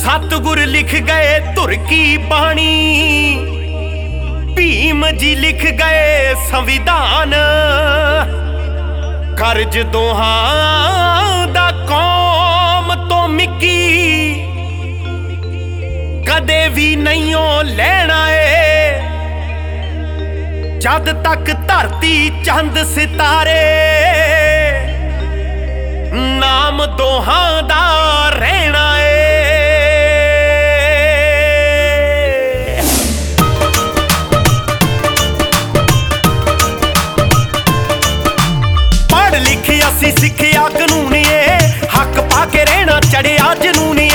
सतगुर लिख गए धुर की बाणी, भीम जी लिख गए संविधान। कर्ज दोहां दा कौम तो मिकी कदे भी नहीं लेना है। जद तक धरती चंद सितारे नाम दोहां दा रहना है। पढ़ लिखी असी सिखिया कानूनीए, हक पाके रहना चढ़िया जनूनीए।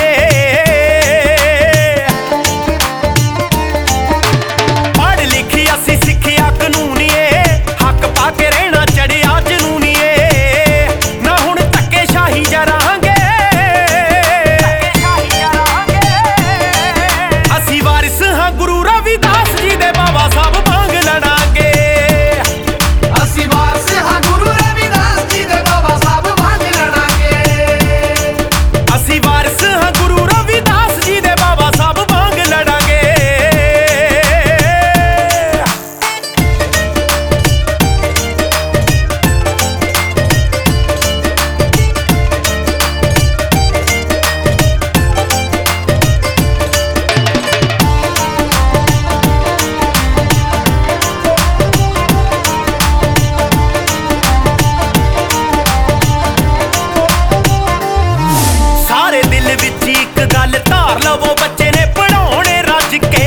धार लवो बच्चे ने पढ़ाने रज के,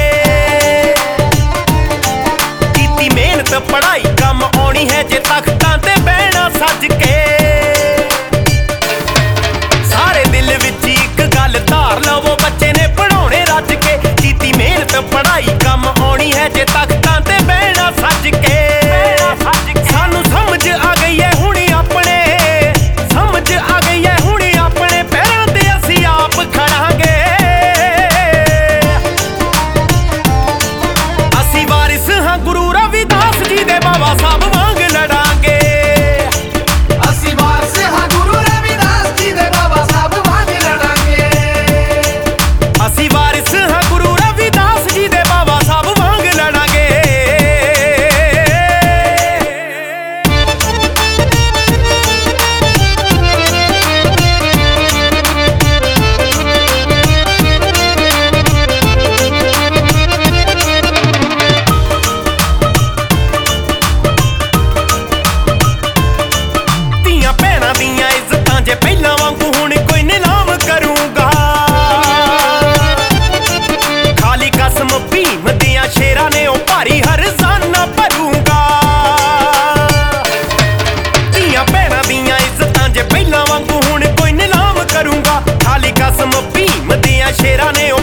कीती मेहनत पढ़ाई कम आनी है जे तख्तां ते बहना सज के। सारे दिल विच इक गल धार लवो बच्चे ने पढ़ाने रज के, कीती मेहनत पढ़ाई कम आनी है जे तख्तां ते बहना सज के। सानू समझ आ गई है हुणी अपने, समझ आ गई है हुणी अपने पैरां ते असीं आप खड़ांगे। गुरु रविदास जी दे बाबा साहब वांग लड़ांगे। असी वारस हां गुरु रविदास जी दे बाबा साहब वांग लड़ांगे। असी वारिस हां गुरु रविदास जी दे बाबा साहब वांग लड़ांगे। जे पहला वांगू हुण कोई नीलाम करूंगा, खाली कसम भीम दियां शेरां ने ओ भारी हरजाना भरूंगा। धीआं भैणां दियां इज्जतां जे पहला वांगू हुण कोई नीलाम करूंगा, खाली कसम भीम दियां शेरां ने